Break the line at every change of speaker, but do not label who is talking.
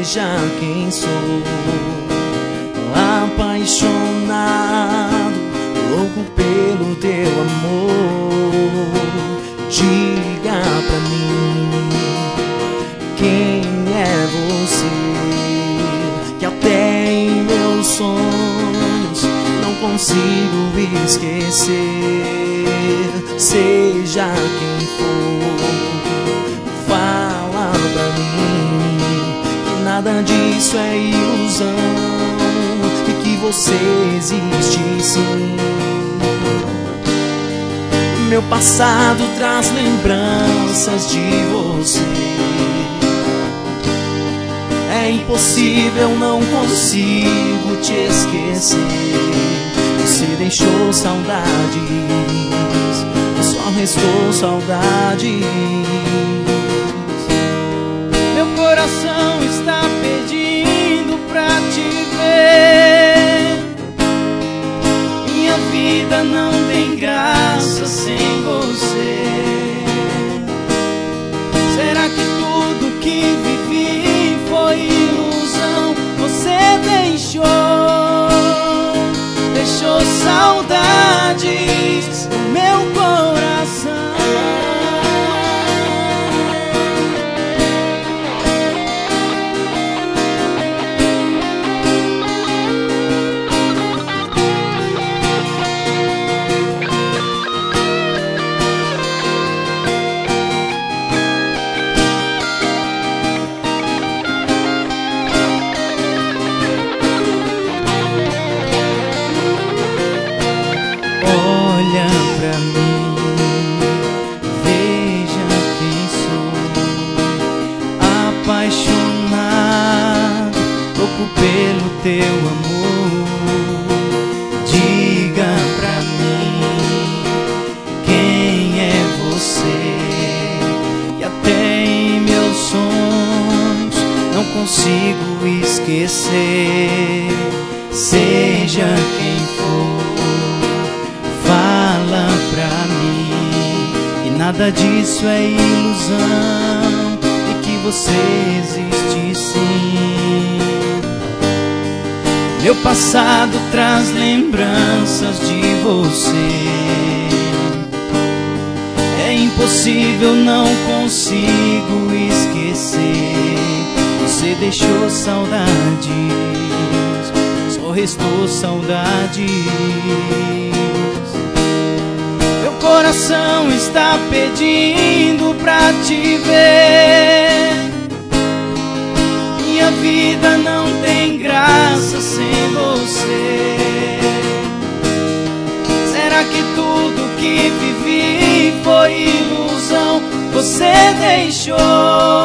seja quem sou, apaixonado, louco pelo teu amor. Diga pra mim quem é você, que até em meus sonhos não consigo esquecer. Seja quem for, fala pra mim que nada disso é ilusão e que você existe sim. Meu passado traz lembranças de você. É impossível, não consigo te esquecer. Você deixou saudades, só restou saudades.
Meu coração está pedindo pra te ver. Minha vida não tem graça sem você. Será que tudo que vivi foi ilusão? Você deixou saudades no meu coração.
Olha pra mim, veja quem sou, apaixonado, louco pelo teu amor. Diga pra mim quem é você, e até em meus sonhos não consigo esquecer. Seja quem for, fala pra mim que nada disso é ilusão e que você existe sim. Meu passado traz lembranças de você. É impossível, não consigo esquecer. Você deixou saudades, só restou saudades. Meu coração está pedindo pra te ver. Minha vida não tem graça sem você. Será que tudo que vivi foi ilusão? Você deixou